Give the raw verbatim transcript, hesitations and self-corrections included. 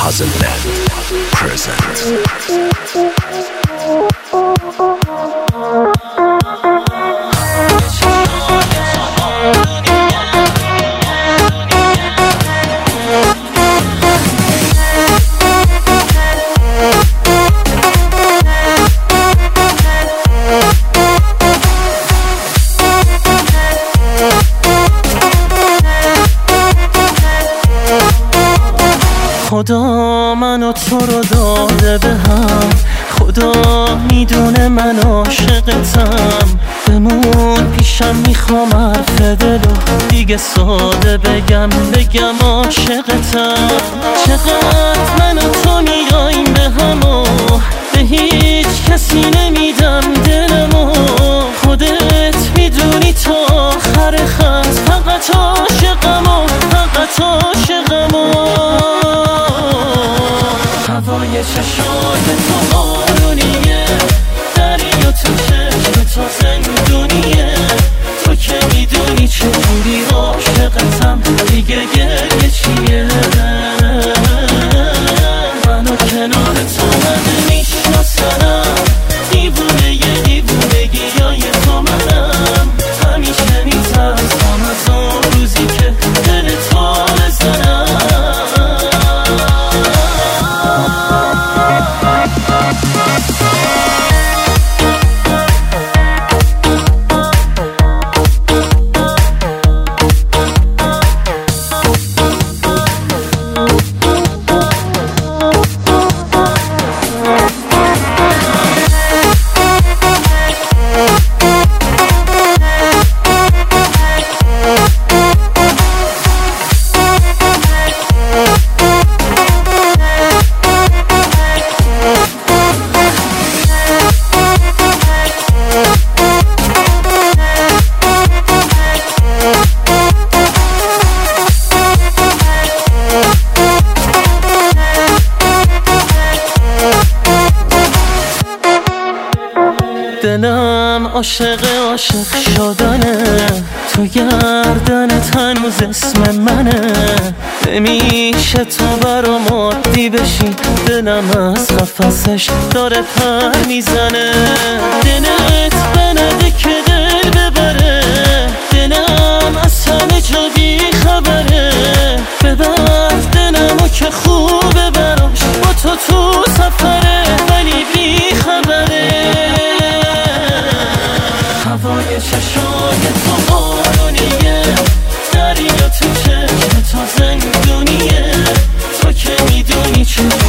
Puzzleland present. خدا منو تو رو داده به هم، خدا میدونه من عاشقتم. بمون پیشم میخوام حرف دلو دیگه ساده بگم بگم عاشقتم. چقدر من و تو میاییم به همو، به هیچ کسی نمیدم دلمو. خودت میدونی تا آخر خط فقط عاشقمو، فقط عاشقمو. هوای چشای تو بارونیه، دریا تو چشم تو زندونیه. تو که میدونی چجوری عاشقتم، دیگه گریه چیه؟ منو کنار تو من میشناسنم، دیوونه یه دیوونگی های تو منم. همیشه میترسم از اون روزی که دل تو بزنم. دلم عاشق عاشق شدنه، تو گردنت هنوز اسم منه. نمیشه تو برام عادی بشی، دلم از قفسش داره پر میزنه. دلت بنده که دل ببره، دلم از همه جا بی خبره. ببر دلمو که خوبه براش، با تو تو سفره ولی بی خبره. هوای چشای تو بارونیه، دریا تو چشم تو زندونیه. تو که میدونی چه